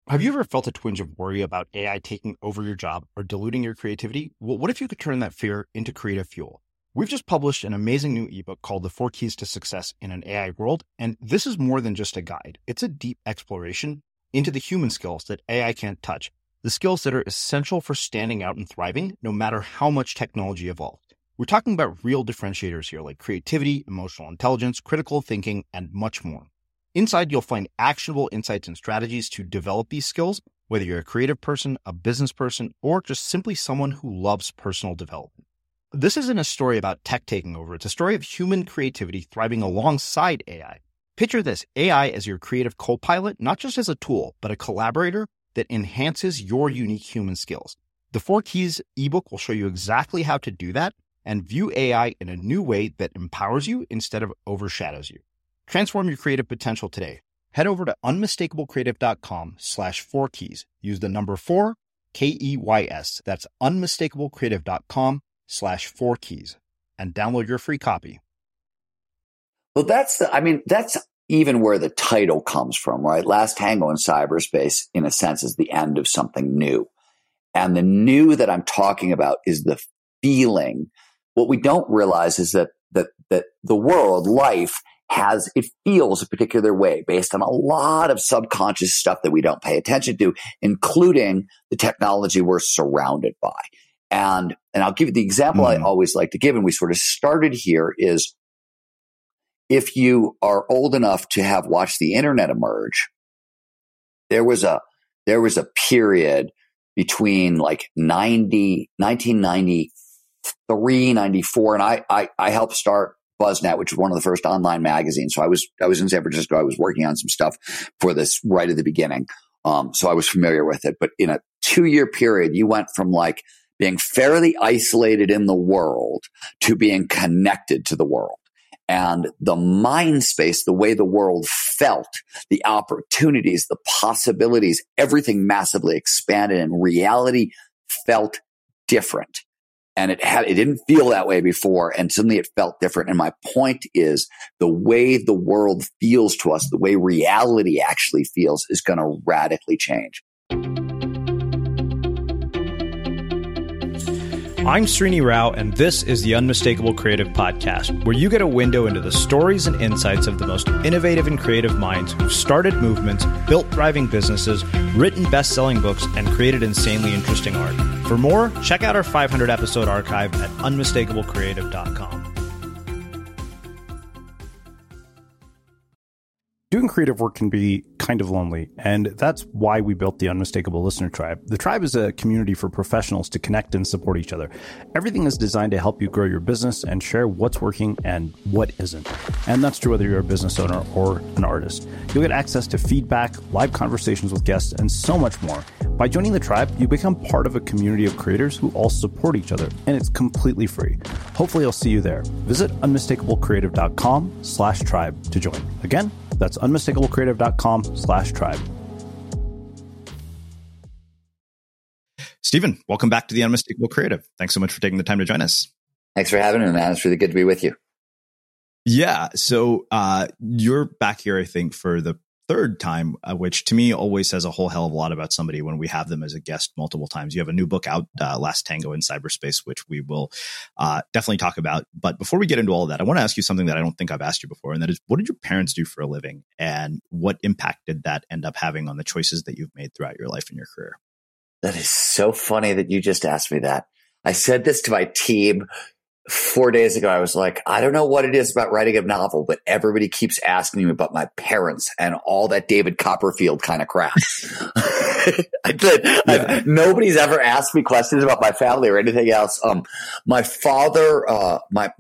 Have you ever felt a twinge of worry about AI taking over your job or diluting your creativity? Well, what if you could turn that fear into creative fuel? We've just published an amazing new ebook called The 4 Keys to Success in an AI World, and this is more than just a guide. It's a deep exploration into the human skills that AI can't touch, the skills that are essential for standing out and thriving, no matter how much technology evolves. We're talking about real differentiators here, like creativity, emotional intelligence, critical thinking, and much more. Inside, you'll find actionable insights and strategies to develop these skills, whether you're a creative person, a business person, or just simply someone who loves personal development. This isn't a story about tech taking over. It's a story of human creativity thriving alongside AI. Picture this, AI as your creative co-pilot, not just as a tool, but a collaborator that enhances your unique human skills. The 4 Keys ebook will show you exactly how to do that and view AI in a new way that empowers you instead of overshadows you. Transform your creative potential today. Head over to unmistakablecreative.com/4keys. Use the number 4, KEYS. That's unmistakablecreative.com/4keys and download your free copy. Well, that's even where the title comes from, right? Last Tango in Cyberspace, in a sense, is the end of something new. And the new that I'm talking about is the feeling. What we don't realize is that the world, life, it feels a particular way based on a lot of subconscious stuff that we don't pay attention to, including the technology we're surrounded by. And I'll give you the example I always like to give, and we sort of started here, is if you are old enough to have watched the internet emerge, there was a period between like 1993, 94, and I helped start BuzzNet, which was one of the first online magazines. So I was in San Francisco. I was working on some stuff for this right at the beginning. So I was familiar with it. But in a 2-year period, you went from like being fairly isolated in the world to being connected to the world. And the mind space, the way the world felt, the opportunities, the possibilities, everything massively expanded, and reality felt different. And it didn't feel that way before, and suddenly it felt different. And my point is, the way the world feels to us, the way reality actually feels, is going to radically change. I'm Srini Rao, and this is the Unmistakable Creative Podcast, where you get a window into the stories and insights of the most innovative and creative minds who've started movements, built thriving businesses, written best-selling books, and created insanely interesting art. For more, check out our 500-episode archive at unmistakablecreative.com. Doing creative work can be kind of lonely, and that's why we built the Unmistakable Listener Tribe. The tribe is a community for professionals to connect and support each other. Everything is designed to help you grow your business and share what's working and what isn't. And that's true whether you're a business owner or an artist. You'll get access to feedback, live conversations with guests, and so much more. By joining the tribe, you become part of a community of creators who all support each other, and it's completely free. Hopefully I'll see you there. Visit unmistakablecreative.com/tribe to join. Again, that's unmistakablecreative.com/tribe. Stephen, welcome back to the Unmistakable Creative. Thanks so much for taking the time to join us. Thanks for having me, man. It's really good to be with you. Yeah. So you're back here, I think, for the third time, which to me always says a whole hell of a lot about somebody when we have them as a guest multiple times. You have a new book out, Last Tango in Cyberspace, which we will definitely talk about. But before we get into all of that, I want to ask you something that I don't think I've asked you before, and that is, what did your parents do for a living, and what impact did that end up having on the choices that you've made throughout your life and your career? That is so funny that you just asked me that. I said this to my team 4 days ago. I was like, I don't know what it is about writing a novel, but everybody keeps asking me about my parents and all that David Copperfield kind of crap. Nobody's ever asked me questions about my family or anything else. My father, my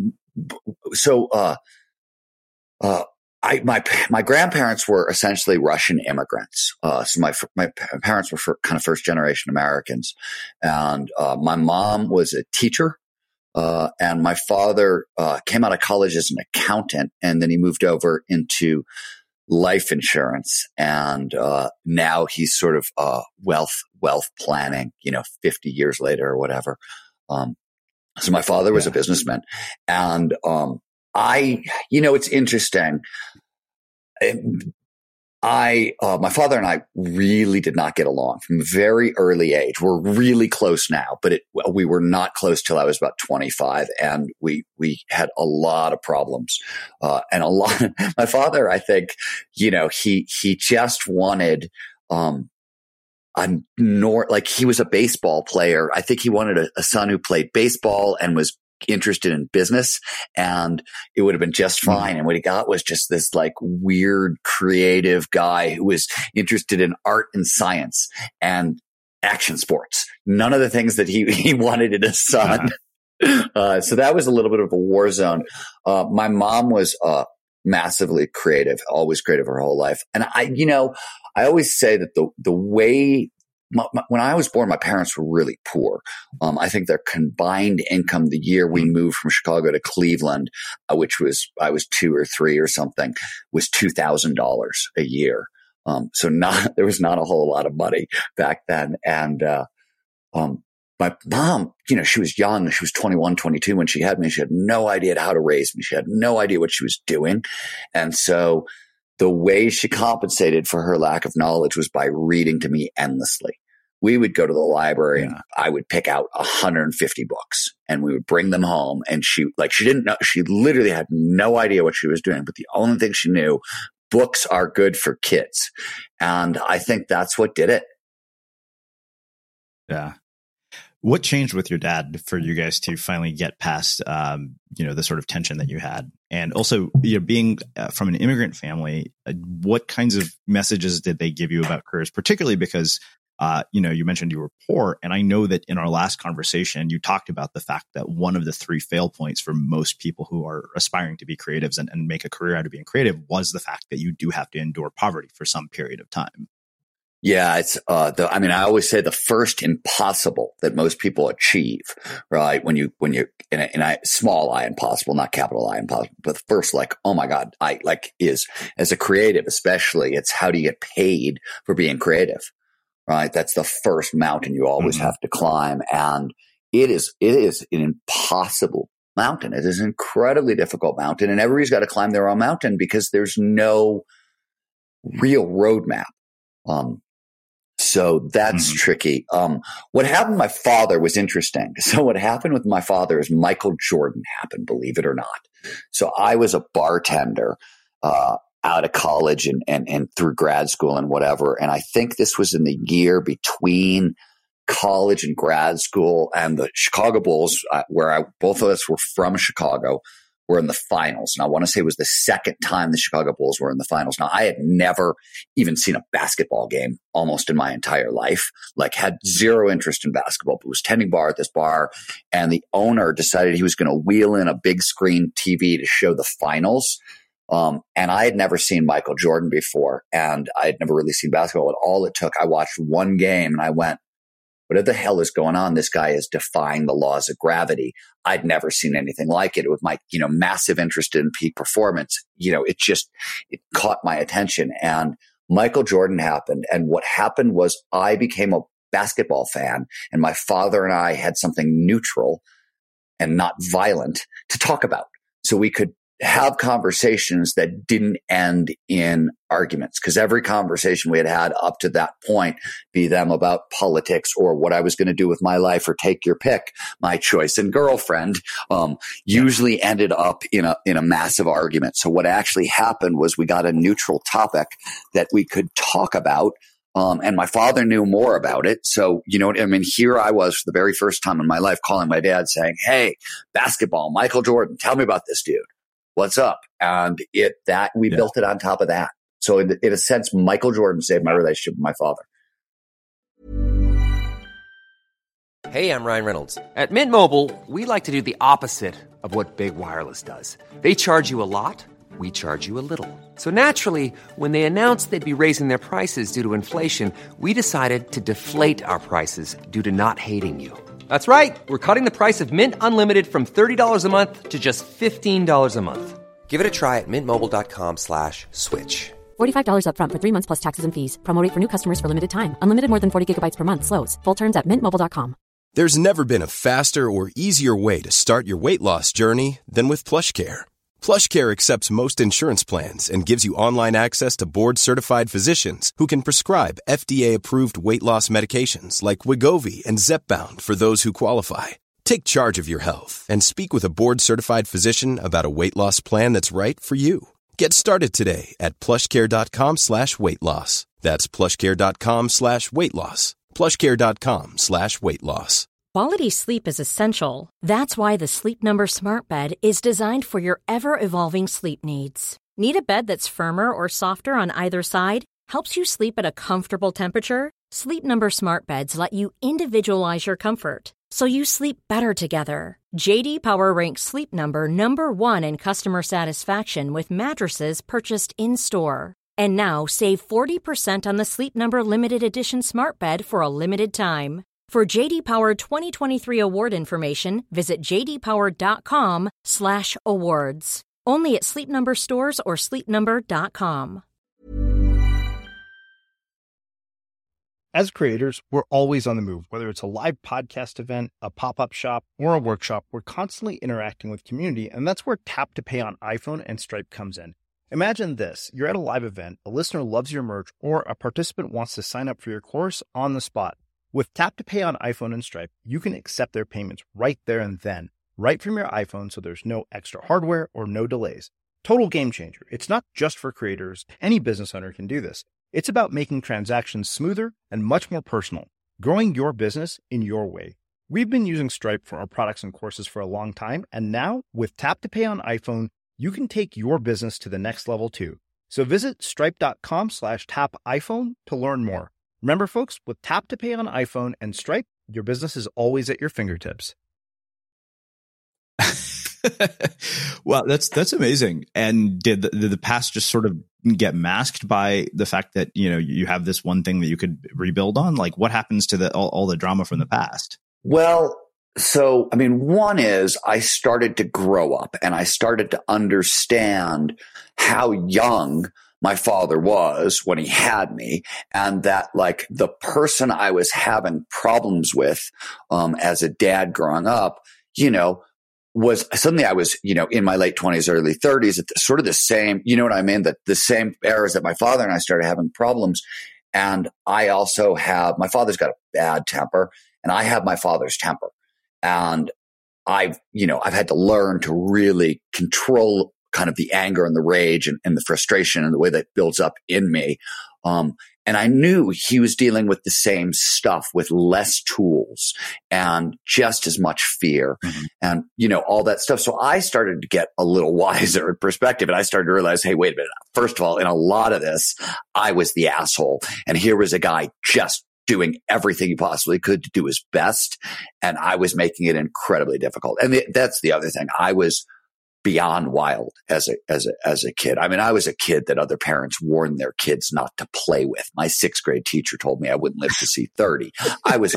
grandparents were essentially Russian immigrants. So my parents were kind of first generation Americans, and my mom was a teacher. And my father came out of college as an accountant, and then he moved over into life insurance. And now he's sort of wealth planning, 50 years later or whatever. So my father was a businessman. And it's interesting. my father and I really did not get along from a very early age. We're really close now, but we were not close till I was about 25, and we had a lot of problems. And my father, I think, he just wanted, he was a baseball player. I think he wanted a son who played baseball and was interested in business, and it would have been just fine. And what he got was just this like weird creative guy who was interested in art and science and action sports. None of the things that he wanted in a son. So that was a little bit of a war zone. My mom was massively creative, always creative her whole life. And I always say that the way when I was born, my parents were really poor. I think their combined income the year we moved from Chicago to Cleveland, which was, I was 2 or 3 or something, was $2,000 a year. So there was not a whole lot of money back then. And, my mom, she was young. She was 21, 22 when she had me. She had no idea how to raise me. She had no idea what she was doing. And so the way she compensated for her lack of knowledge was by reading to me endlessly. We would go to the library and I would pick out 150 books and we would bring them home. And she didn't know, she literally had no idea what she was doing, but the only thing she knew, books are good for kids. And I think that's what did it. Yeah. What changed with your dad for you guys to finally get past, the sort of tension that you had? And also, being from an immigrant family, what kinds of messages did they give you about careers, particularly because, you mentioned you were poor. And I know that in our last conversation, you talked about the fact that one of the 3 fail points for most people who are aspiring to be creatives and make a career out of being creative was the fact that you do have to endure poverty for some period of time. Yeah, it's, I always say the first impossible that most people achieve, right? When you're in a small I impossible, not capital I impossible, but the first, oh my God, is as a creative, especially, it's how do you get paid for being creative, right? That's the first mountain you always have to climb. And it is an impossible mountain. It is an incredibly difficult mountain, and everybody's got to climb their own mountain because there's no real roadmap. So that's tricky. What happened with my father was interesting. So what happened with my father is Michael Jordan happened, believe it or not. So I was a bartender, out of college and through grad school and whatever. And I think this was in the year between college and grad school, and the Chicago Bulls, both of us were from Chicago, were in the finals. And I want to say it was the second time the Chicago Bulls were in the finals. Now, I had never even seen a basketball game almost in my entire life, had zero interest in basketball, but was tending bar at this bar. And the owner decided he was going to wheel in a big screen TV to show the finals. And I had never seen Michael Jordan before, and I had never really seen basketball at all. It took, I watched one game and I went, what the hell is going on? This guy is defying the laws of gravity. I'd never seen anything like it. With my, massive interest in peak performance, it caught my attention. And Michael Jordan happened. And what happened was I became a basketball fan, and my father and I had something neutral and not violent to talk about. So we could have conversations that didn't end in arguments, because every conversation we had up to that point, be them about politics or what I was going to do with my life or take your pick, my choice and girlfriend, usually ended up in a massive argument. So what actually happened was we got a neutral topic that we could talk about. And my father knew more about it. So, here I was for the very first time in my life calling my dad saying, "Hey, basketball, Michael Jordan, tell me about this dude. What's up?" And we built it on top of that. So in a sense, Michael Jordan saved my relationship with my father. Hey, I'm Ryan Reynolds. At Mint Mobile, we like to do the opposite of what Big Wireless does. They charge you a lot. We charge you a little. So naturally, when they announced they'd be raising their prices due to inflation, we decided to deflate our prices due to not hating you. That's right. We're cutting the price of Mint Unlimited from $30 a month to just $15 a month. Give it a try at mintmobile.com/switch. $45 up front for 3 months plus taxes and fees. Promo rate for new customers for limited time. Unlimited more than 40 gigabytes per month. Slows full terms at mintmobile.com. There's never been a faster or easier way to start your weight loss journey than with PlushCare. PlushCare accepts most insurance plans and gives you online access to board-certified physicians who can prescribe FDA-approved weight loss medications like Wegovy and Zepbound for those who qualify. Take charge of your health and speak with a board-certified physician about a weight loss plan that's right for you. Get started today at plushcare.com/weight loss. That's plushcare.com/weight loss. plushcare.com/weight loss. Quality sleep is essential. That's why the Sleep Number Smart Bed is designed for your ever-evolving sleep needs. Need a bed that's firmer or softer on either side? Helps you sleep at a comfortable temperature? Sleep Number Smart Beds let you individualize your comfort, so you sleep better together. J.D. Power ranks Sleep Number number 1 in customer satisfaction with mattresses purchased in-store. And now save 40% on the Sleep Number Limited Edition Smart Bed for a limited time. For J.D. Power 2023 award information, visit jdpower.com/awards. Only at Sleep Number stores or sleepnumber.com. As creators, we're always on the move. Whether it's a live podcast event, a pop-up shop, or a workshop, we're constantly interacting with community, and that's where Tap to Pay on iPhone and Stripe comes in. Imagine this. You're at a live event, a listener loves your merch, or a participant wants to sign up for your course on the spot. With Tap to Pay on iPhone and Stripe, you can accept their payments right there and then, right from your iPhone, so there's no extra hardware or no delays. Total game changer. It's not just for creators. Any business owner can do this. It's about making transactions smoother and much more personal, growing your business in your way. We've been using Stripe for our products and courses for a long time, and now with Tap to Pay on iPhone, you can take your business to the next level too. So visit stripe.com/tapiphone to learn more. Remember, folks, with Tap to Pay on iPhone and Stripe, your business is always at your fingertips. Wow, that's amazing. And did the past just sort of get masked by the fact that, you know, you have this one thing that you could rebuild on? Like, what happens to all the drama from the past? Well, so, I mean, one is I started to grow up and I started to understand how young my father was when he had me, and that like the person I was having problems with as a dad growing up, you know, was suddenly I was, you know, in my late 20s, early 30s, at sort of the same, you know what I mean? That the same eras that my father and I started having problems. And I also have, my father's got a bad temper and I have my father's temper. And I've had to learn to really control kind of the anger and the rage and the frustration and the way that builds up in me. And I knew he was dealing with the same stuff with less tools and just as much fear and, you know, all that stuff. So I started to get a little wiser in perspective, and I started to realize, hey, wait a minute. First of all, in a lot of this, I was the asshole. And here was a guy just doing everything he possibly could to do his best. And I was making it incredibly difficult. And that's the other thing. I was beyond wild as a kid. I mean, I was a kid that other parents warned their kids not to play with. My 6th grade teacher told me I wouldn't live to see 30. I was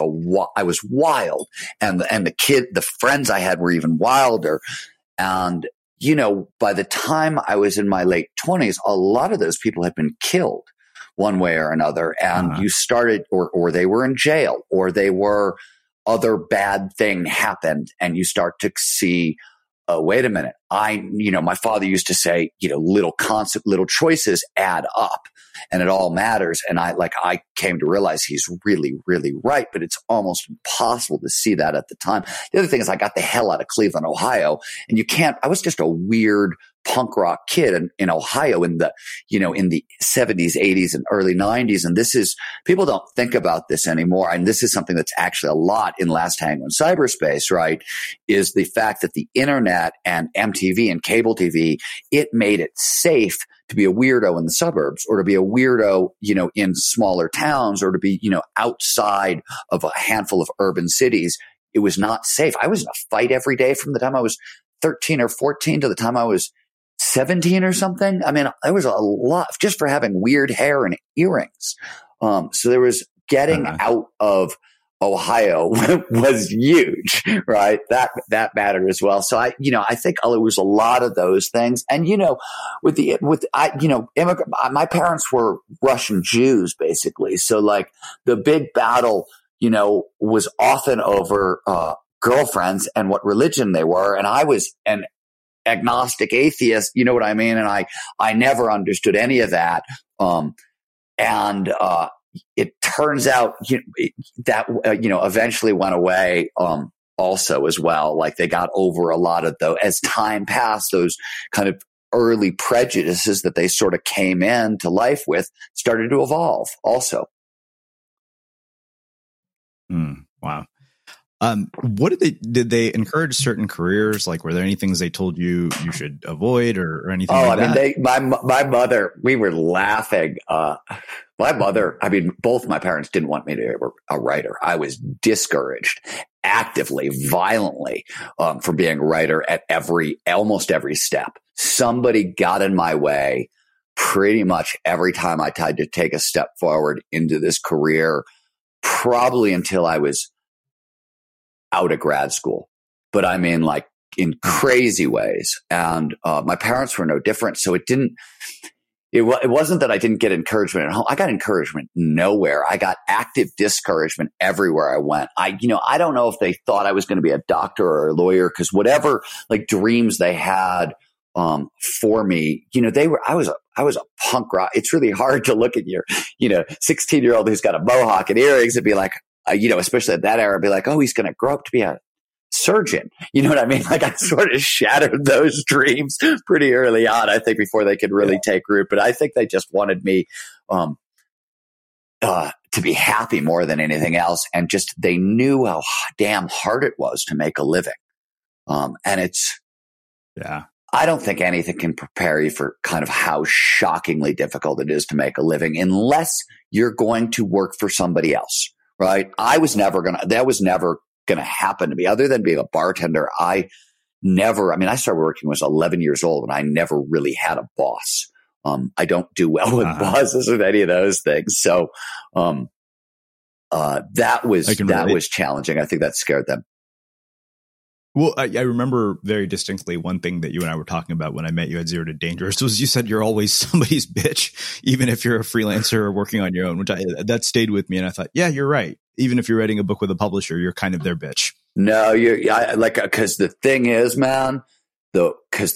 wild. And the friends I had were even wilder. And, you know, by the time I was in my late 20s, a lot of those people had been killed one way or another. And you started, or they were in jail, or they were, other bad thing happened. And you start to see, wait a minute. My father used to say, you know, little choices add up and it all matters. And I came to realize he's really, really right, but it's almost impossible to see that at the time. The other thing is I got the hell out of Cleveland, Ohio, and I was just a weird punk rock kid in Ohio in the 70s, 80s and early 90s. And people don't think about this anymore. And this is something that's actually a lot in Last Tango in Cyberspace, right? Is the fact that the internet and MTV and cable TV, it made it safe to be a weirdo in the suburbs, or to be a weirdo, you know, in smaller towns, or to be, you know, outside of a handful of urban cities. It was not safe. I was in a fight every day from the time I was 13 or 14 to the time I was 17 or something. I mean, there was a lot just for having weird hair and earrings. So there was getting out of Ohio was huge, right? That mattered as well. So I think it was a lot of those things. And, you know, my parents were Russian Jews basically. So like the big battle, you know, was often over, girlfriends and what religion they were. And agnostic atheist. You know what I mean? And I never understood any of that. It turns out that eventually went away also as well. Like they got over a lot of as time passed, those kind of early prejudices that they sort of came into life with started to evolve also. Wow. What did they encourage certain careers? Like, were there any things they told you should avoid or anything like that? My mother, we were laughing. My mother, both my parents didn't want me to be a writer. I was discouraged actively, violently, from being a writer at almost every step. Somebody got in my way pretty much every time I tried to take a step forward into this career, probably until I was out of grad school. But I mean, like in crazy ways. And my parents were no different. So it wasn't that I didn't get encouragement at home. I got encouragement nowhere. I got active discouragement everywhere I went. I don't know if they thought I was going to be a doctor or a lawyer, because whatever like dreams they had for me, I was a punk rock. It's really hard to look at your 16-year-old who's got a mohawk and earrings and be like, especially at that era, be like, oh, he's going to grow up to be a surgeon. You know what I mean? Like I sort of shattered those dreams pretty early on, I think, before they could really take root. But I think they just wanted me to be happy more than anything else. And just they knew how damn hard it was to make a living. I don't think anything can prepare you for kind of how shockingly difficult it is to make a living unless you're going to work for somebody else, right? That was never going to happen to me other than being a bartender. I started working when I was 11 years old and I never really had a boss. I don't do well with bosses or any of those things. So, that was challenging. I think that scared them. Well, I remember very distinctly one thing that you and I were talking about when I met you at Zero to Dangerous was you said you're always somebody's bitch, even if you're a freelancer or working on your own, that stayed with me. And I thought, yeah, you're right. Even if you're writing a book with a publisher, you're kind of their bitch. No, because the thing is, man, the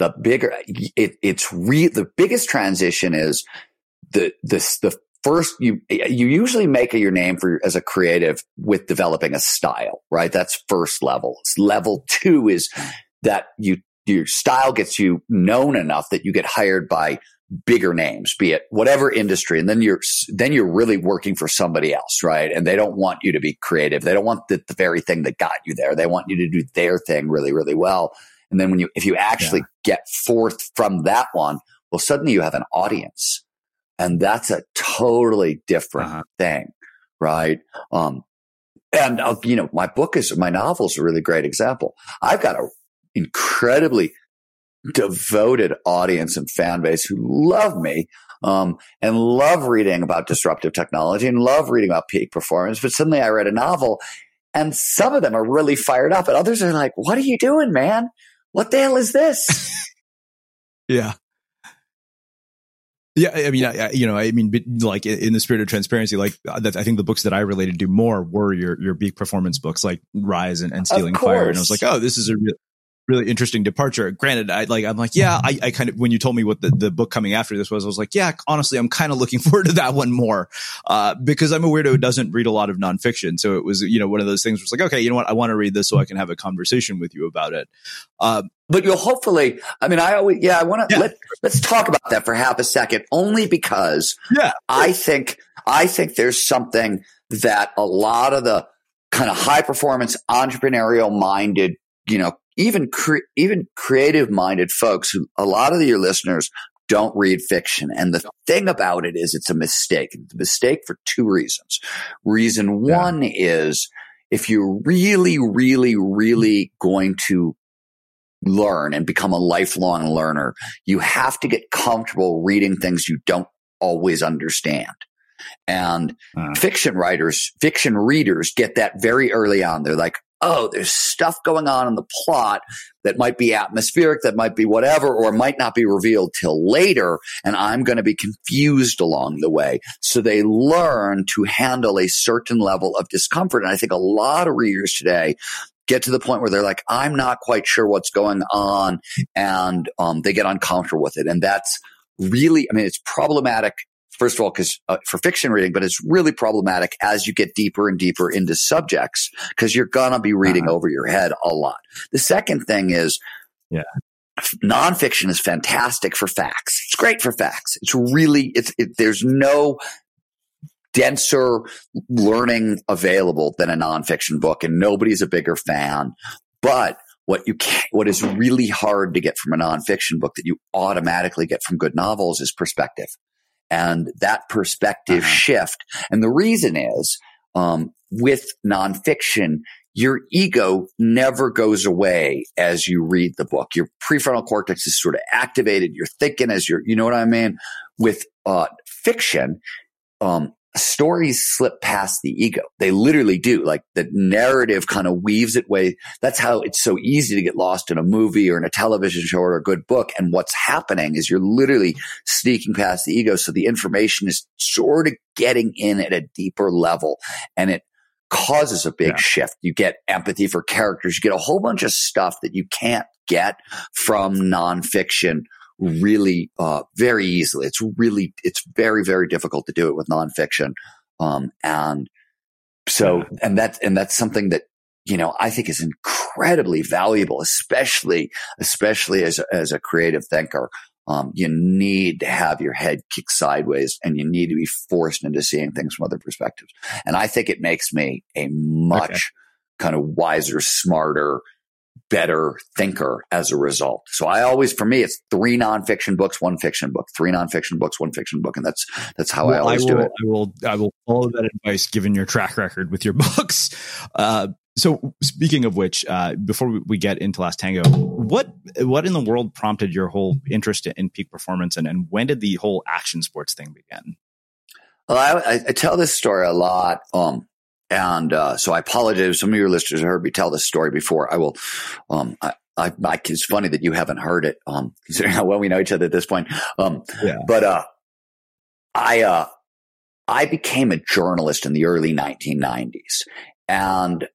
biggest transition is the first, you usually make your name as a creative with developing a style, right? That's first level. Level 2 is that your style gets you known enough that you get hired by bigger names, be it whatever industry. And then you're really working for somebody else, right? And they don't want you to be creative. They don't want the very thing that got you there. They want you to do their thing really, really well. And then if you actually get forth from that one, well, suddenly you have an audience. And that's a totally different thing, right? My novel is a really great example. I've got an incredibly devoted audience and fan base who love me, and love reading about disruptive technology and love reading about peak performance. But suddenly I read a novel and some of them are really fired up and others are like, what are you doing, man? What the hell is this? Yeah. Yeah, I mean, like in the spirit of transparency, like I think the books that I related to more were your peak performance books, like Rise and Stealing Fire. And I was like, oh, this is a really interesting departure. Granted, I kind of, when you told me what the book coming after this was, I was like, yeah, honestly, I'm kind of looking forward to that one more, because I'm a weirdo who doesn't read a lot of nonfiction. So it was, one of those things where it's like, okay, you know what? I want to read this so I can have a conversation with you about it. But you'll hopefully, let's talk about that for half a second, only because I think there's something that a lot of the kind of high performance, entrepreneurial minded, even creative minded folks who a lot of your listeners don't read fiction. And the thing about it is it's a mistake. It's a mistake for two reasons. Reason one is if you're really, really, really going to learn and become a lifelong learner, you have to get comfortable reading things you don't always understand. And fiction readers get that very early on. They're like, oh, there's stuff going on in the plot that might be atmospheric, that might be whatever, or might not be revealed till later, and I'm going to be confused along the way. So they learn to handle a certain level of discomfort. And I think a lot of readers today get to the point where they're like, I'm not quite sure what's going on. And they get uncomfortable with it. And that's really, I mean, it's problematic, first of all, because for fiction reading, but it's really problematic as you get deeper and deeper into subjects, because you're going to be reading over your head a lot. The second thing is, nonfiction is fantastic for facts. It's great for facts. It's really, there's no denser learning available than a nonfiction book, and nobody's a bigger fan. But what is really hard to get from a nonfiction book that you automatically get from good novels is perspective. And that perspective shift. And the reason is, with nonfiction, your ego never goes away as you read the book. Your prefrontal cortex is sort of activated. You're thinking as you know what I mean? With fiction, stories slip past the ego. They literally do. Like, the narrative kind of weaves its way. That's how it's so easy to get lost in a movie or in a television show or a good book. And what's happening is you're literally sneaking past the ego. So the information is sort of getting in at a deeper level, and it causes a big shift. You get empathy for characters. You get a whole bunch of stuff that you can't get from nonfiction really very easily. It's very, very difficult to do it with nonfiction. And that's something that, you know, I think is incredibly valuable, especially as a creative thinker. You need to have your head kick sideways, and you need to be forced into seeing things from other perspectives. And I think it makes me a much kind of wiser, smarter, better thinker as a result. So for me, it's 3 nonfiction books, 1 fiction book, 3 nonfiction books, 1 fiction book. And that's how I always do it. I will follow that advice given your track record with your books. So speaking of which, before we get into Last Tango, what in the world prompted your whole interest in peak performance, and when did the whole action sports thing begin? Well, I tell this story a lot. So I apologize. Some of your listeners have heard me tell this story before. I will, it's funny that you haven't heard it, considering how well we know each other at this point. But I became a journalist in the early 1990s. And,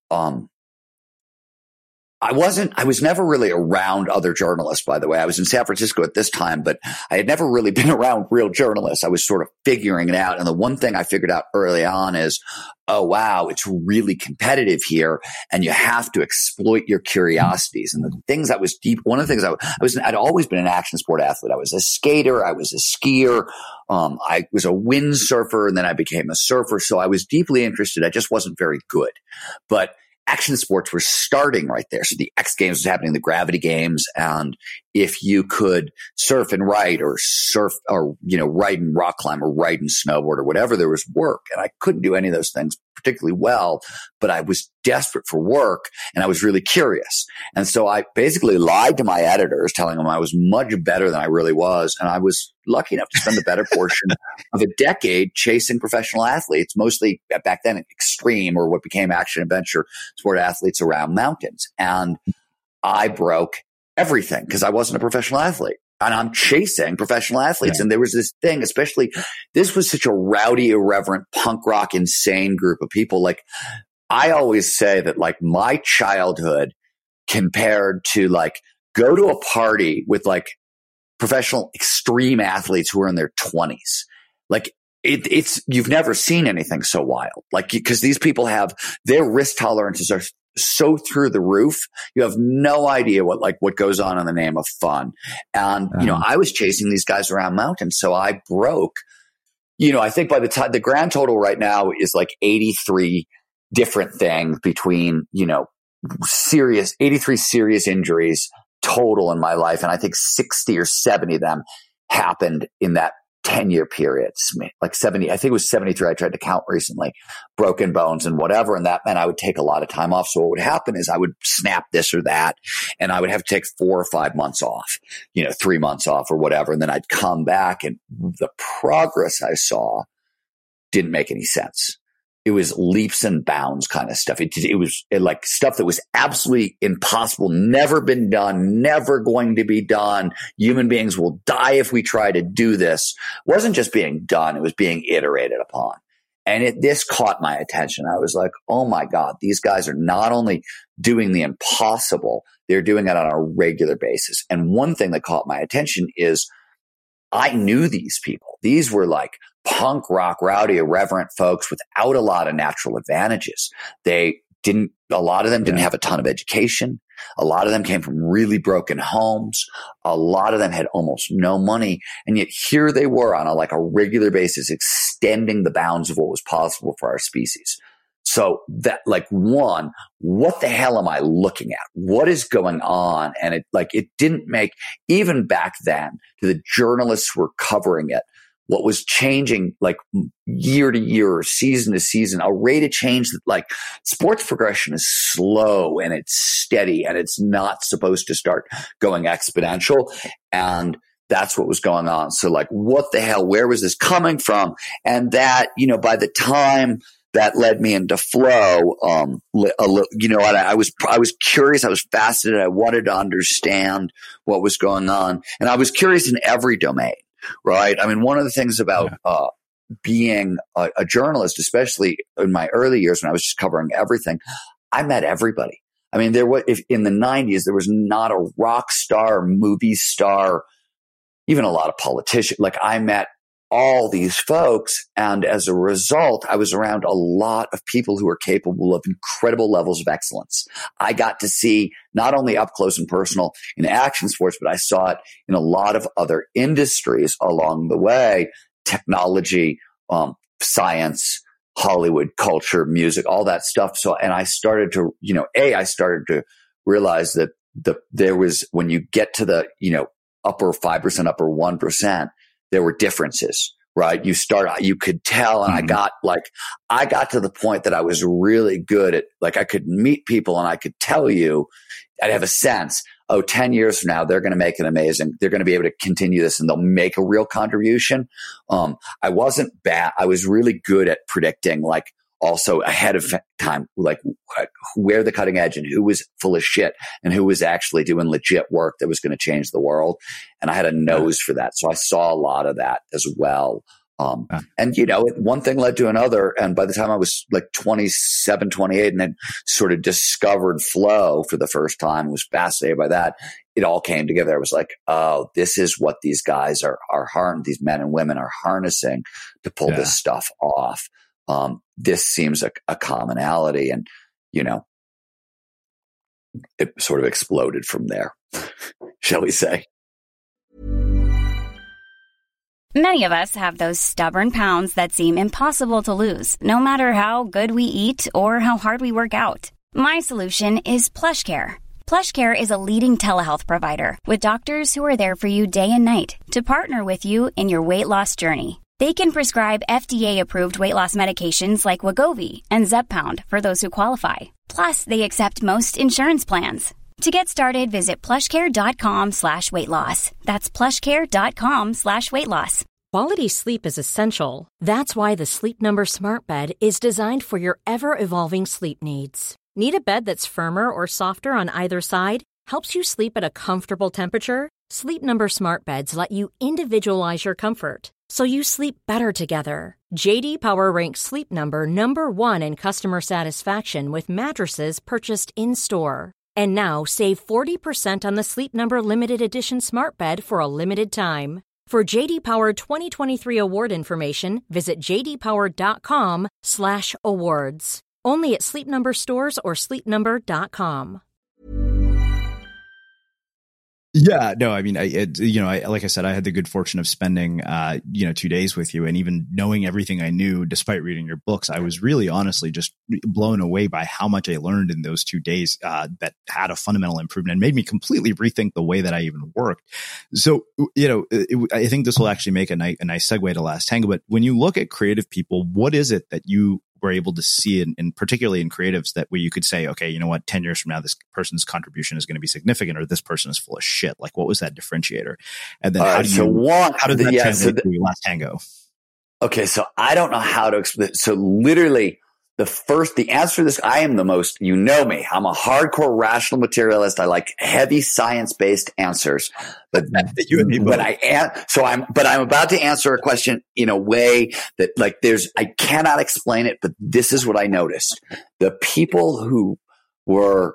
I was never really around other journalists, by the way. I was in San Francisco at this time, but I had never really been around real journalists. I was sort of figuring it out. And the one thing I figured out early on is, oh, wow, it's really competitive here, and you have to exploit your curiosities. And the things that was deep, one of the things I'd always been an action sport athlete. I was a skater. I was a skier. I was a windsurfer, and then I became a surfer. So I was deeply interested. I just wasn't very good, but action sports were starting right there. So the X Games was happening, the Gravity Games. And if you could surf and ride, or ride and rock climb, or ride and snowboard, or whatever, there was work. And I couldn't do any of those things particularly well, but I was desperate for work, and I was really curious. And so I basically lied to my editors, telling them I was much better than I really was. And I was lucky enough to spend the better portion of a decade chasing professional athletes, mostly back then extreme, or what became action adventure sport athletes around mountains. And I broke everything because I wasn't a professional athlete. And I'm chasing professional athletes. Yeah. And there was this thing, especially, this was such a rowdy, irreverent, punk rock, insane group of people. Like, I always say that, like, my childhood compared to, like, go to a party with, like, professional extreme athletes who are in their 20s. Like, it's you've never seen anything so wild. Like, because these people have, their risk tolerances are so through the roof. You have no idea what goes on in the name of fun. And, I was chasing these guys around mountains. So I broke, I think by the time, the grand total right now is like 83 different things between, 83 serious injuries total in my life. And I think 60 or 70 of them happened in that 10-year period, like 70, I think it was 73. I tried to count recently, broken bones and whatever. And that meant I would take a lot of time off. So what would happen is I would snap this or that, and I would have to take 4 or 5 months off, 3 months off or whatever. And then I'd come back, and the progress I saw didn't make any sense. It was leaps and bounds kind of stuff. It was like stuff that was absolutely impossible, never been done, never going to be done. Human beings will die if we try to do this. It wasn't just being done. It was being iterated upon. And this caught my attention. I was like, oh my God, these guys are not only doing the impossible, they're doing it on a regular basis. And one thing that caught my attention is I knew these people. These were like punk rock, rowdy, irreverent folks without a lot of natural advantages. A lot of them didn't have a ton of education. A lot of them came from really broken homes. A lot of them had almost no money. And yet here they were on a regular basis, extending the bounds of what was possible for our species. So that one, what the hell am I looking at? What is going on? And it didn't make, even back then, to the journalists who were covering it, what was changing year to year or season to season, a rate of change that sports progression is slow and it's steady and it's not supposed to start going exponential. And that's what was going on. So what the hell, where was this coming from? And that, by the time that led me into flow, I was curious. I was fascinated. I wanted to understand what was going on. And I was curious in every domain. Right. I mean, one of the things about being a journalist, especially in my early years when I was just covering everything, I met everybody. I mean, in the 90s, there was not a rock star, movie star, even a lot of politicians. I met all these folks. And as a result, I was around a lot of people who were capable of incredible levels of excellence. I got to see not only up close and personal in action sports, but I saw it in a lot of other industries along the way, technology, science, Hollywood, culture, music, all that stuff. So, and I started to, I started to realize that there was, when you get to the, upper 5%, upper 1%, there were differences, right? You could tell. And I got to the point that I was really good at, I could meet people and I could tell you, I'd have a sense, 10 years from now, they're going to make it amazing. They're going to be able to continue this and they'll make a real contribution. I wasn't bad. I was really good at predicting, also ahead of time, where the cutting edge and who was full of shit and who was actually doing legit work that was going to change the world. And I had a nose for that. So I saw a lot of that as well. And one thing led to another. And by the time I was 27, 28 and then sort of discovered flow for the first time, was fascinated by that. It all came together. I was like, oh, this is what these guys are these men and women are harnessing to pull this stuff off. This seems a commonality, and it sort of exploded from there, shall we say. Many of us have those stubborn pounds that seem impossible to lose, no matter how good we eat or how hard we work out. My solution is PlushCare. PlushCare is a leading telehealth provider with doctors who are there for you day and night to partner with you in your weight loss journey. They can prescribe FDA-approved weight loss medications like Wegovy and Zepbound for those who qualify. Plus, they accept most insurance plans. To get started, visit plushcare.com/weightloss. That's plushcare.com/weightloss. Quality sleep is essential. That's why the Sleep Number Smart Bed is designed for your ever-evolving sleep needs. Need a bed that's firmer or softer on either side? Helps you sleep at a comfortable temperature? Sleep Number Smart Beds let you individualize your comfort, so you sleep better together. J.D. Power ranks Sleep Number number 1 in customer satisfaction with mattresses purchased in-store. And now, save 40% on the Sleep Number Limited Edition Smart Bed for a limited time. For J.D. Power 2023 award information, visit jdpower.com/awards. Only at Sleep Number stores or sleepnumber.com. Yeah, no, I mean, like I said, I had the good fortune of spending, 2 days with you, and even knowing everything I knew, despite reading your books, I was really honestly just blown away by how much I learned in those 2 days, that had a fundamental improvement and made me completely rethink the way that I even worked. So, I think this will actually make a nice segue to Last Tango. But when you look at creative people, what is it that you were able to see in particularly in creatives that where you could say, okay, 10 years from now, this person's contribution is going to be significant, or this person is full of shit? What was that differentiator? And then how did that translate to Last Tango? Okay. So I don't know how to explain. So literally the answer to this, I am the most, you know me, I'm a hardcore rational materialist. I like heavy science-based answers. But I'm about to answer a question in a way that I cannot explain it, but this is what I noticed. The people who were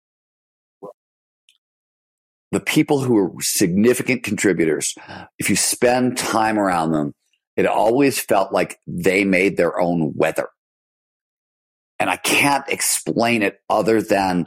significant contributors, if you spend time around them, it always felt like they made their own weather. And I can't explain it other than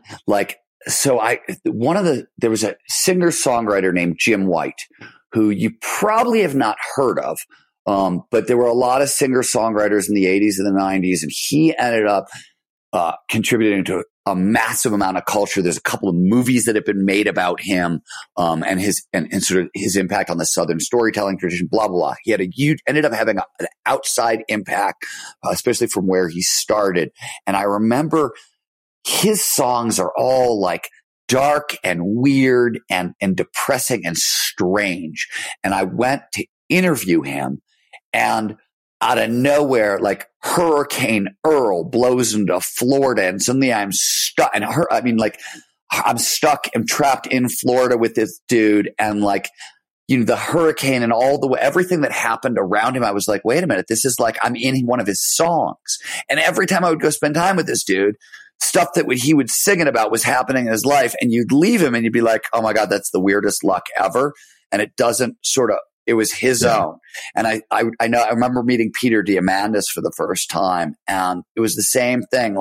there was a singer-songwriter named Jim White, who you probably have not heard of. But there were a lot of singer-songwriters in the 80s and the 90s, and he ended up contributing to a massive amount of culture. There's a couple of movies that have been made about him, and his sort of his impact on the Southern storytelling tradition, blah, blah, blah. He had ended up having an outside impact, especially from where he started. And I remember his songs are all like dark and weird and depressing and strange. And I went to interview him, and out of nowhere, like Hurricane Earl blows into Florida, and suddenly I'm stuck. And I'm stuck and trapped in Florida with this dude, and the hurricane and everything that happened around him. I was like, wait a minute, this is like I'm in one of his songs. And every time I would go spend time with this dude, stuff that he would sing it about was happening in his life, and you'd leave him and you'd be like, oh my God, that's the weirdest luck ever. And it doesn't it was his own. And I remember meeting Peter Diamandis for the first time, and it was the same thing.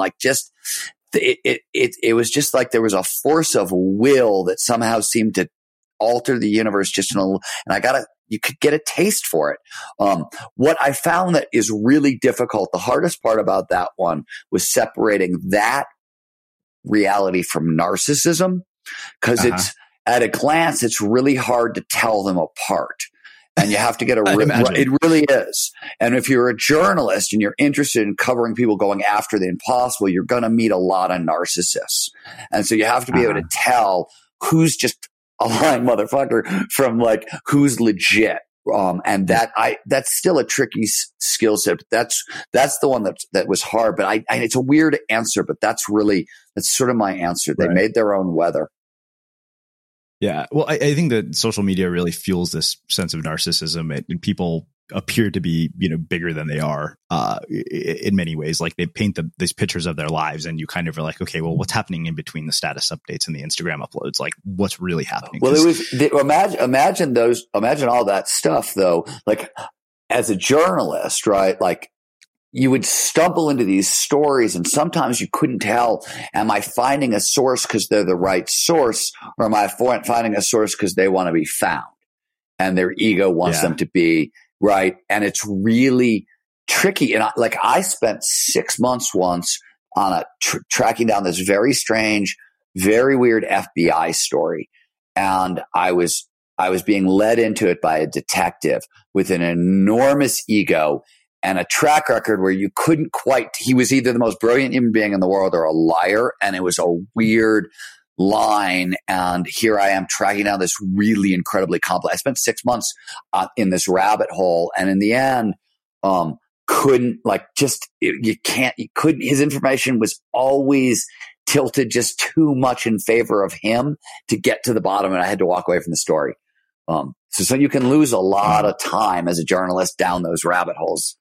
It was just like there was a force of will that somehow seemed to alter the universe just and you could get a taste for it. What I found that is really difficult, the hardest part about that one was separating that reality from narcissism, because it's at a glance, it's really hard to tell them apart. And you have to get it really is. And if you're a journalist and you're interested in covering people going after the impossible, you're going to meet a lot of narcissists. And so you have to be able to tell who's just a lying motherfucker from who's legit. And that's still a tricky skill set. That's the one that was hard, but it's a weird answer, but that's sort of my answer. They made their own weather. Yeah. Well, I think that social media really fuels this sense of narcissism, and people appear to be, bigger than they are, in many ways. Like they paint these pictures of their lives, and you kind of are like, okay, well, what's happening in between the status updates and the Instagram uploads? Like what's really happening? Well, imagine all that stuff though, as a journalist, right? You would stumble into these stories, and sometimes you couldn't tell, am I finding a source because they're the right source, or am I finding a source because they want to be found and their ego wants them to be right? And it's really tricky. And I spent 6 months once on tracking down this very strange, very weird FBI story. And I was being led into it by a detective with an enormous ego and a track record where you couldn't he was either the most brilliant human being in the world or a liar. And it was a weird line. And here I am tracking down this really incredibly complex. I spent 6 months in this rabbit hole. And in the end, his information was always tilted just too much in favor of him to get to the bottom. And I had to walk away from the story. So you can lose a lot of time as a journalist down those rabbit holes.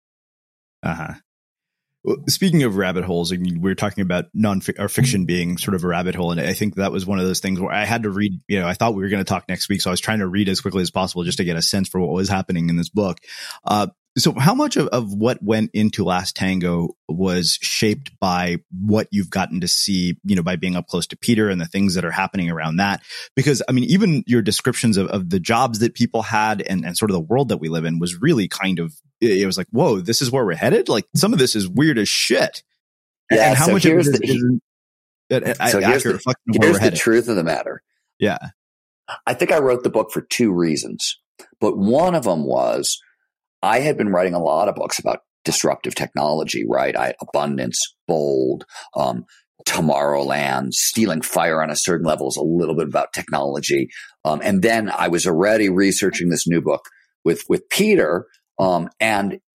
Well, speaking of rabbit holes, I mean, we're talking about fiction being sort of a rabbit hole. And I think that was one of those things where I had to read, I thought we were going to talk next week. So I was trying to read as quickly as possible just to get a sense for what was happening in this book. So how much of what went into Last Tango was shaped by what you've gotten to see, by being up close to Peter and the things that are happening around that? Because, I mean, even your descriptions of the jobs that people had and sort of the world that we live in was really kind of, it was like, whoa, this is where we're headed? Like, some of this is weird as shit. Yeah, and how much of it is here's the truth of the matter. Yeah. I think I wrote the book for two reasons, but one of them was I had been writing a lot of books about disruptive technology, right? Abundance, Bold, Tomorrowland, Stealing Fire on a Certain Level is a little bit about technology. And then I was already researching this new book with Peter. And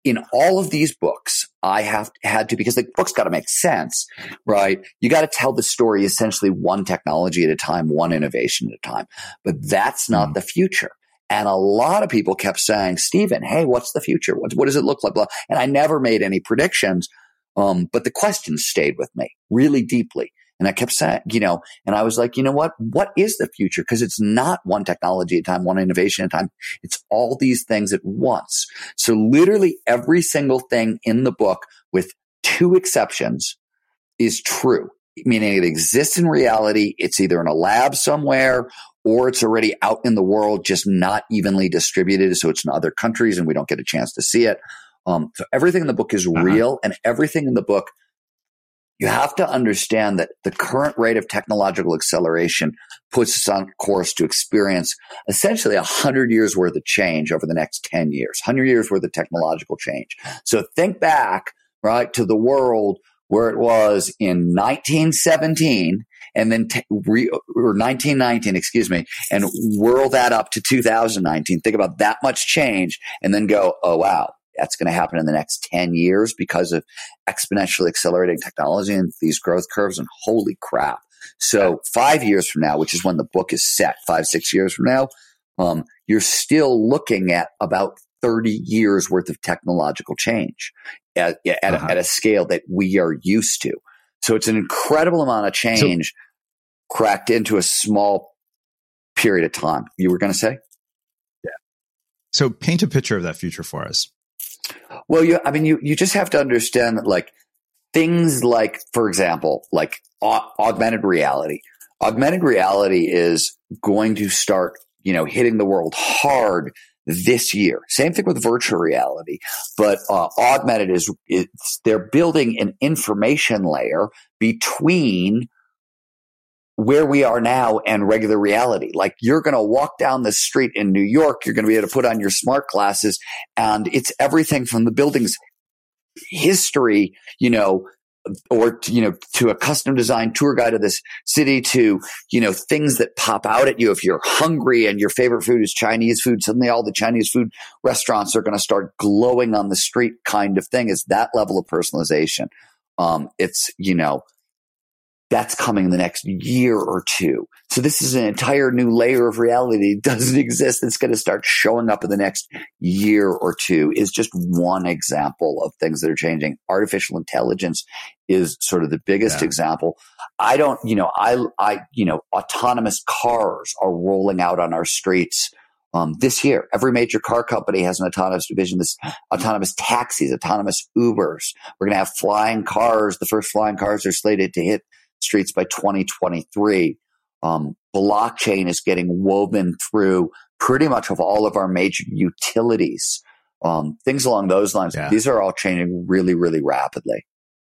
in all of these books, I had to, because the book's got to make sense, right? You got to tell the story essentially one technology at a time, one innovation at a time. But that's not the future. And a lot of people kept saying, Stephen, hey, what's the future? What does it look like? And I never made any predictions. But the questions stayed with me really deeply. And I kept saying, and I was like, you know what? What is the future? Because it's not one technology at a time, one innovation at a time. It's all these things at once. So literally every single thing in the book, with two exceptions, is true, meaning it exists in reality. It's either in a lab somewhere or it's already out in the world, just not evenly distributed. So it's in other countries and we don't get a chance to see it. So everything in the book is real, and everything in the book, you have to understand that the current rate of technological acceleration puts us on course to experience essentially 100 years worth of change over the next 10 years, 100 years worth of technological change. So think back, right, to the world where it was in 1917 and then or 1919, and whirl that up to 2019. Think about that much change and then go, oh, wow. That's going to happen in the next 10 years because of exponentially accelerating technology and these growth curves. And holy crap. So 5 years from now, which is when the book is set, 5-6 years from now, you're still looking at about 30 years worth of technological change at a scale that we are used to. So it's an incredible amount of change cracked into a small period of time. You were going to say? Yeah. So paint a picture of that future for us. Well, you just have to understand that, like, things like, for example, like augmented reality. Augmented reality is going to start, hitting the world hard this year. Same thing with virtual reality, but augmented they're building an information layer between where we are now and regular reality. Like, you're going to walk down the street in New York, you're going to be able to put on your smart glasses, and it's everything from the building's history, or, to a custom designed tour guide of this city to, things that pop out at you. If you're hungry and your favorite food is Chinese food, suddenly all the Chinese food restaurants are going to start glowing on the street kind of thing. Is that level of personalization. It's, that's coming in the next year or two. So this is an entire new layer of reality that doesn't exist. It's going to start showing up in the next year or two. Is just one example of things that are changing. Artificial intelligence is sort of the biggest example. Autonomous cars are rolling out on our streets this year. Every major car company has an autonomous division. This autonomous taxis, autonomous Ubers. We're going to have flying cars. The first flying cars are slated to hit streets by 2023. Blockchain is getting woven through pretty much of all of our major utilities. Things along those lines. Yeah. These are all changing really, really rapidly.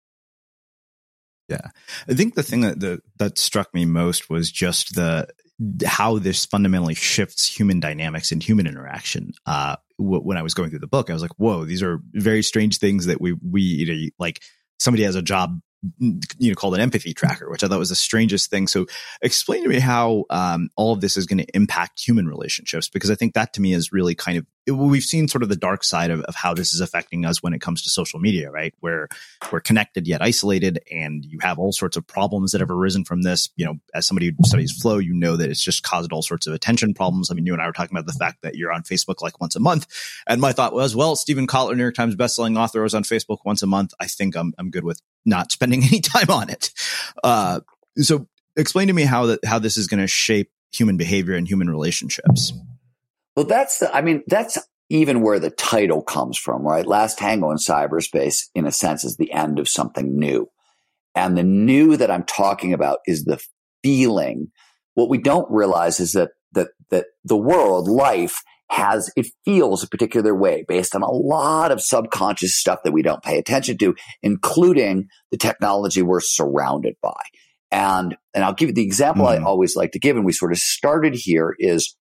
Yeah. I think the thing that struck me most was just how this fundamentally shifts human dynamics and human interaction. When I was going through the book, I was like, whoa, these are very strange things that we like. Somebody has a job, called an empathy tracker, which I thought was the strangest thing. So explain to me how all of this is going to impact human relationships, because I think that to me is really kind of, we've seen sort of the dark side of how this is affecting us when it comes to social media, right? Where we're connected yet isolated, and you have all sorts of problems that have arisen from this. As somebody who studies flow, that it's just caused all sorts of attention problems. I mean, you and I were talking about the fact that you're on Facebook like once a month. And my thought was, well, Stephen Kotler, New York Times bestselling author, was on Facebook once a month. I think I'm good with not spending any time on it. So explain to me how this is going to shape human behavior and human relationships. Well, that's even where the title comes from, right? Last Tango in Cyberspace, in a sense, is the end of something new. And the new that I'm talking about is the feeling. What we don't realize is that the world, life, it feels a particular way based on a lot of subconscious stuff that we don't pay attention to, including the technology we're surrounded by. And I'll give you the example I always like to give, and we sort of started here, is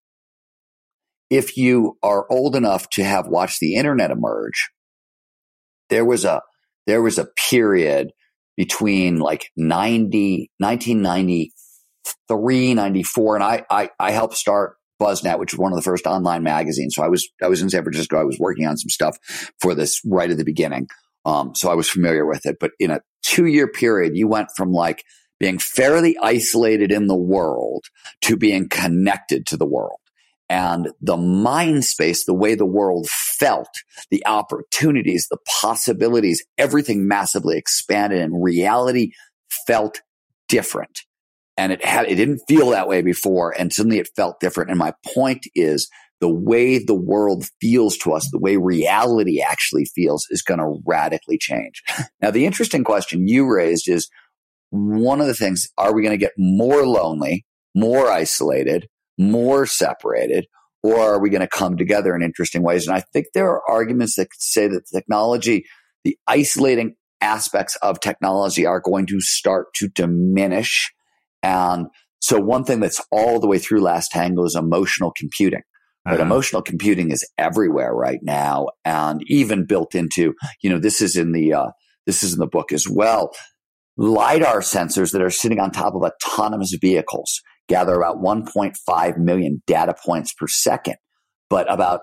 if you are old enough to have watched the internet emerge, there was a period between like 1993, 94, and I helped start BuzzNet, which was one of the first online magazines. So I was in San Francisco. I was working on some stuff for this right at the beginning. So I was familiar with it. But in a 2-year period, you went from like being fairly isolated in the world to being connected to the world. And the mind space, the way the world felt, the opportunities, the possibilities, everything massively expanded, and reality felt different. And it didn't feel that way before, and suddenly it felt different. And my point is, the way the world feels to us, the way reality actually feels, is going to radically change. Now, the interesting question you raised is, one of the things, are we going to get more lonely, more isolated, more separated, or are we going to come together in interesting ways? And I think there are arguments that say that technology, the isolating aspects of technology, are going to start to diminish. And so one thing that's all the way through Last Tango is emotional computing. But emotional computing is everywhere right now, and even built into, this is in the book as well. LiDAR sensors that are sitting on top of autonomous vehicles gather about 1.5 million data points per second, but about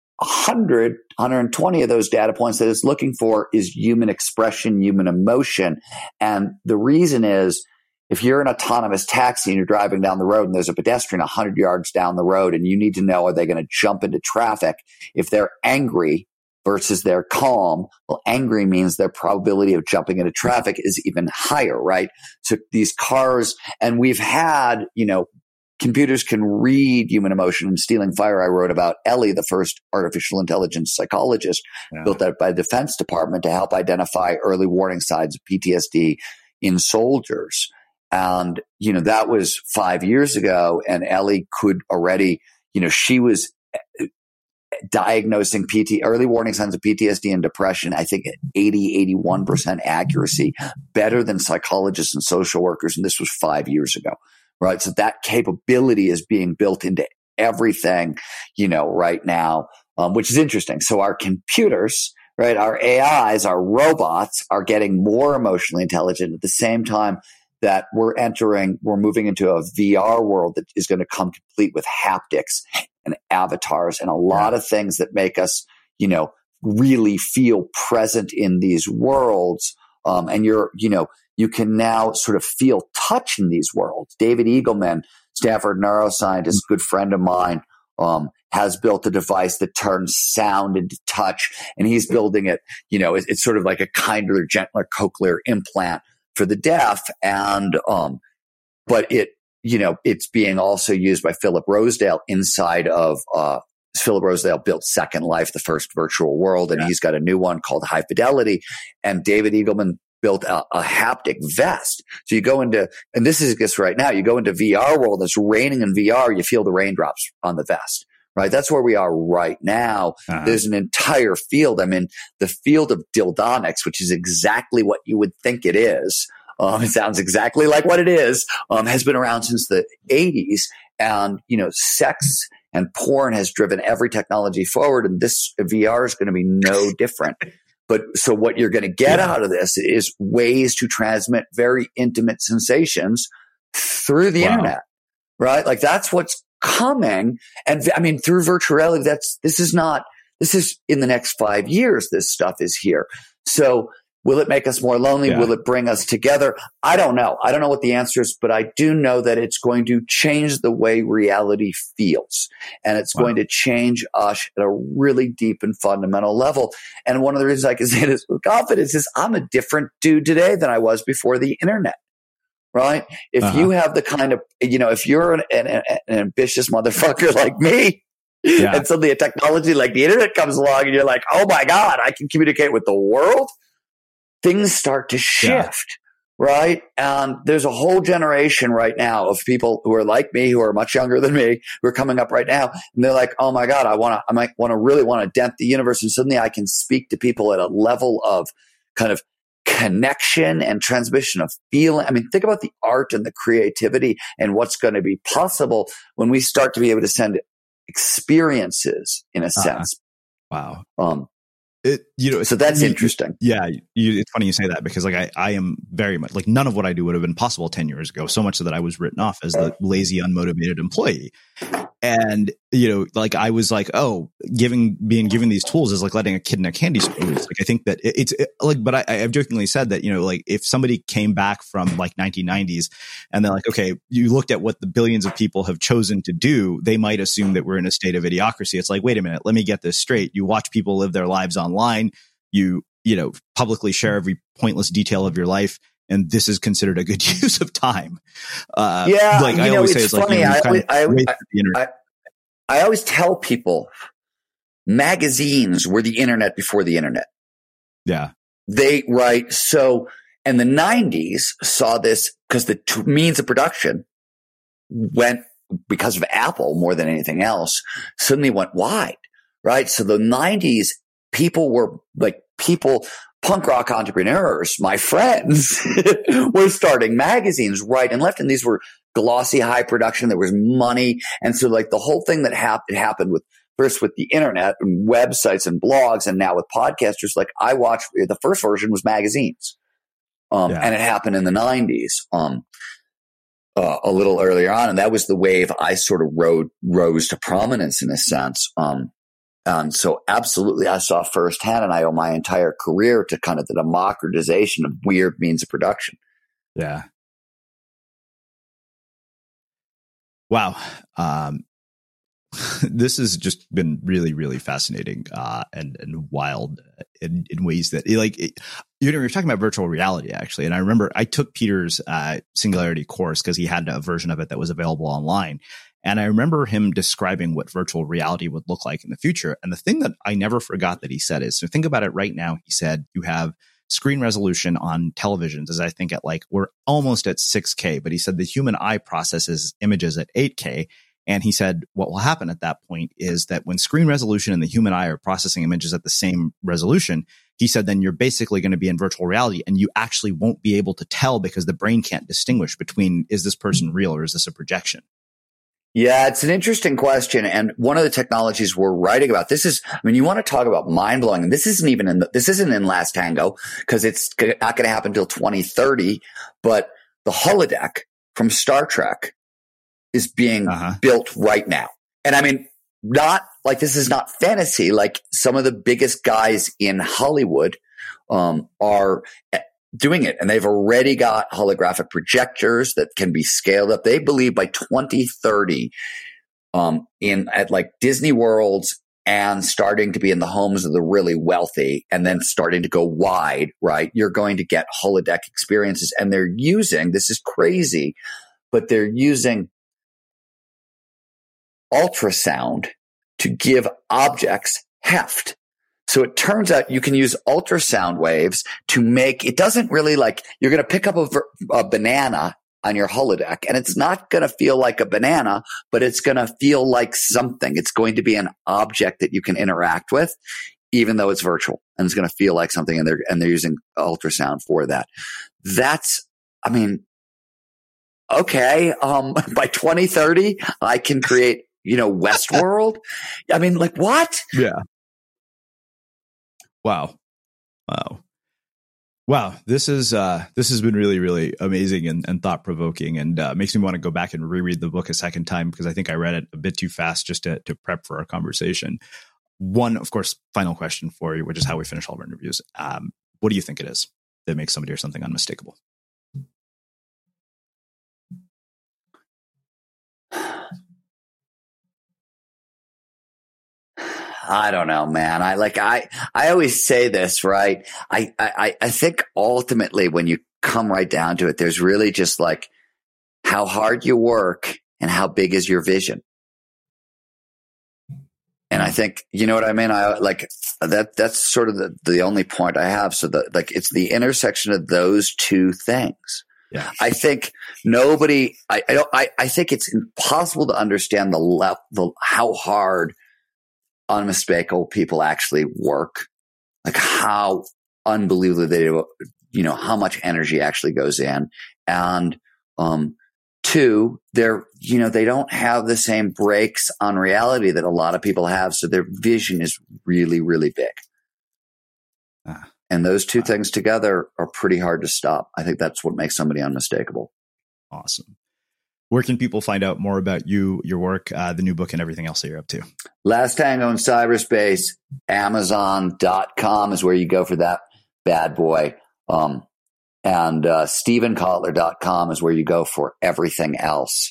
120 of those data points that it's looking for is human expression, human emotion. And the reason is, if you're an autonomous taxi and you're driving down the road and there's a pedestrian 100 yards down the road, and you need to know, are they going to jump into traffic? If they're angry versus they're calm, well, angry means their probability of jumping into traffic is even higher, right? So these cars, and we've had, computers can read human emotion. In Stealing Fire, I wrote about Ellie, the first artificial intelligence psychologist built out by the Defense Department to help identify early warning signs of PTSD in soldiers. And, that was 5 years ago, and Ellie could already, she was diagnosing early warning signs of PTSD and depression, I think at 81% accuracy, better than psychologists and social workers. And this was 5 years ago, right? So that capability is being built into everything, right now, which is interesting. So our computers, right, our AIs, our robots are getting more emotionally intelligent at the same time that we're moving into a VR world that is going to come complete with haptics and avatars and a lot of things that make us, really feel present in these worlds. And you can now sort of feel touch in these worlds. David Eagleman, Stanford neuroscientist, good friend of mine, has built a device that turns sound into touch, and he's building it, it's sort of like a kinder, gentler cochlear implant for the deaf. And, but it's being also used by Philip Rosedale inside of, Philip Rosedale built Second Life, the first virtual world, and he's got a new one called High Fidelity. And David Eagleman built a haptic vest. So you go into, and this is just right now, you go into VR world, it's raining in VR, you feel the raindrops on the vest. Right. That's where we are right now. There's an entire field. I mean, the field of dildonics, which is exactly what you would think it is. It sounds exactly like what it is, has been around since the 80s. And, sex and porn has driven every technology forward. And this VR is going to be no different. But so what you're going to get out of this is ways to transmit very intimate sensations through the internet. Right. Like that's what's coming. And I mean, through virtual reality, this is in the next 5 years, this stuff is here. So will it make us more lonely? Will it bring us together? I don't know. I don't know what the answer is, but I do know that it's going to change the way reality feels. And it's going to change us at a really deep and fundamental level. And one of the reasons I can say this with confidence is I'm a different dude today than I was before the internet. Right? If you have the kind of, if you're an ambitious motherfucker like me, and suddenly a technology like the internet comes along and you're like, oh my God, I can communicate with the world, things start to shift, right? And there's a whole generation right now of people who are like me, who are much younger than me, who are coming up right now. And they're like, oh my God, I might really want to dent the universe. And suddenly I can speak to people at a level of kind of connection and transmission of feeling. I mean, think about the art and the creativity and what's going to be possible when we start to be able to send experiences in a sense. Wow. So that's interesting. Yeah. It's funny you say that because like I am very much like none of what I do would have been possible 10 years ago. So much so that I was written off as the lazy, unmotivated employee. And, like I was like, oh, being given these tools is like letting a kid in a candy store. Like, I think that but I've jokingly said that, like if somebody came back from like 1990s and they're like, okay, you looked at what the billions of people have chosen to do, they might assume that we're in a state of idiocracy. It's like, wait a minute, let me get this straight. You watch people live their lives online. You publicly share every pointless detail of your life. And this is considered a good use of time. Like I always say, it's funny. I always tell people magazines were the internet before the internet. Yeah. So, and the 90s saw this because the means of production went, because of Apple more than anything else, suddenly went wide, right? So the 90s, punk rock entrepreneurs, my friends, were starting magazines right and left. And these were glossy, high production. There was money. And so like the whole thing that happened with the internet and websites and blogs, and now with podcasters, like I watched, the first version was magazines. And it happened in the 90s, a little earlier on. And that was the wave I sort of rose to prominence in a sense. And so absolutely I saw firsthand, and I owe my entire career to kind of the democratization of weird means of production. Yeah. Wow. This has just been really, really fascinating, and wild in ways that you're talking about virtual reality actually. And I remember I took Peter's, Singularity course because he had a version of it that was available online. And I remember him describing what virtual reality would look like in the future. And the thing that I never forgot that he said is, so think about it right now. He said, you have screen resolution on televisions, as I think we're almost at 6K, but he said the human eye processes images at 8K. And he said, what will happen at that point is that when screen resolution and the human eye are processing images at the same resolution, he said, then you're basically going to be in virtual reality and you actually won't be able to tell because the brain can't distinguish between, is this person real or is this a projection? Yeah, it's an interesting question. And one of the technologies we're writing about, you want to talk about mind blowing, and this isn't in Last Tango because it's not going to happen until 2030, but the holodeck from Star Trek is being built right now. And I mean, not like this is not fantasy. Like some of the biggest guys in Hollywood, are doing it, and they've already got holographic projectors that can be scaled up. They believe by 2030, at like Disney Worlds and starting to be in the homes of the really wealthy, and then starting to go wide, right? You're going to get holodeck experiences, and they're using, this is crazy, but they're using ultrasound to give objects heft. So it turns out you can use ultrasound waves to make, it doesn't really like, you're going to pick up a banana on your holodeck and it's not going to feel like a banana, but it's going to feel like something. It's going to be an object that you can interact with, even though it's virtual, and it's going to feel like something. And they're using ultrasound for that. Okay. By 2030, I can create, Westworld. I mean, like what? Yeah. Wow. This has been really, really amazing and thought provoking, and makes me want to go back and reread the book a second time because I think I read it a bit too fast just to prep for our conversation. One, of course, final question for you, which is how we finish all of our interviews. What do you think it is that makes somebody or something unmistakable? I don't know, man. I always say this, right? I think ultimately when you come right down to it, there's really just like how hard you work and how big is your vision. And I think, you know what I mean? I like that's sort of the only point I have. So it's the intersection of those two things. Yeah. I think I think it's impossible to understand how hard unmistakable people actually work, like how unbelievably they do, how much energy actually goes in. And, two, they don't have the same brakes on reality that a lot of people have. So their vision is really, really big. And those two things together are pretty hard to stop. I think that's what makes somebody unmistakable. Awesome. Where can people find out more about you, your work, the new book, and everything else that you're up to? Last Tango in Cyberspace, Amazon.com is where you go for that bad boy. And StephenKotler.com is where you go for everything else.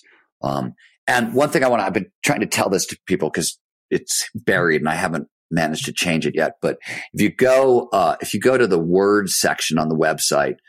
And one thing I've been trying to tell this to people because it's buried and I haven't managed to change it yet. But if you go to the words section on the website,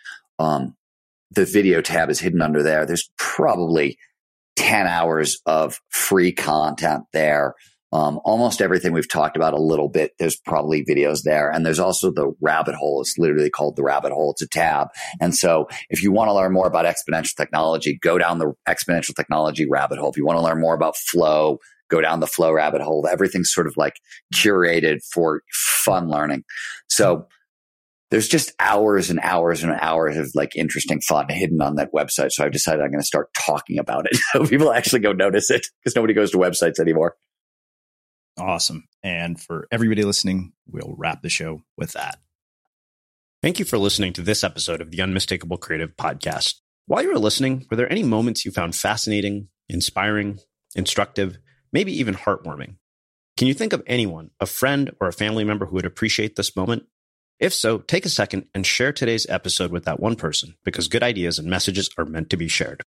the video tab is hidden under there. There's probably 10 hours of free content there. Almost everything we've talked about a little bit, there's probably videos there. And there's also the rabbit hole. It's literally called the rabbit hole. It's a tab. And so if you want to learn more about exponential technology, go down the exponential technology rabbit hole. If you want to learn more about flow, go down the flow rabbit hole. Everything's sort of like curated for fun learning. So there's just hours and hours and hours of like interesting fun hidden on that website. So I've decided I'm going to start talking about it so people actually go notice it because nobody goes to websites anymore. Awesome. And for everybody listening, we'll wrap the show with that. Thank you for listening to this episode of the Unmistakable Creative Podcast. While you were listening, were there any moments you found fascinating, inspiring, instructive, maybe even heartwarming? Can you think of anyone, a friend or a family member who would appreciate this moment? If so, take a second and share today's episode with that one person because good ideas and messages are meant to be shared.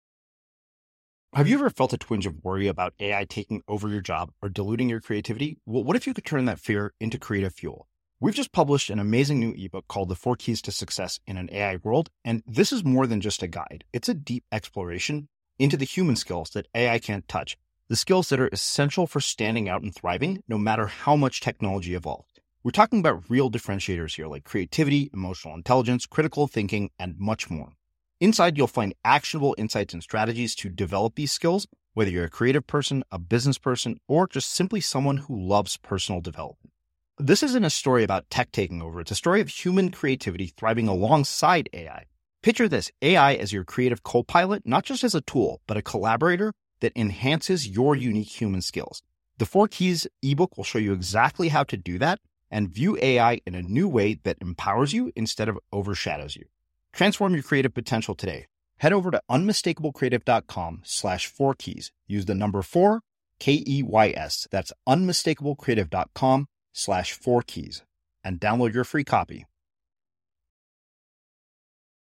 Have you ever felt a twinge of worry about AI taking over your job or diluting your creativity? Well, what if you could turn that fear into creative fuel? We've just published an amazing new ebook called The 4 Keys to Success in an AI World, and this is more than just a guide. It's a deep exploration into the human skills that AI can't touch, the skills that are essential for standing out and thriving no matter how much technology evolved. We're talking about real differentiators here like creativity, emotional intelligence, critical thinking, and much more. Inside, you'll find actionable insights and strategies to develop these skills, whether you're a creative person, a business person, or just simply someone who loves personal development. This isn't a story about tech taking over. It's a story of human creativity thriving alongside AI. Picture this, AI as your creative co-pilot, not just as a tool, but a collaborator that enhances your unique human skills. The 4 Keys ebook will show you exactly how to do that and view AI in a new way that empowers you instead of overshadows you. Transform your creative potential today. Head over to unmistakablecreative.com/4keys. Use the number 4, KEYS. That's unmistakablecreative.com/4keys and download your free copy.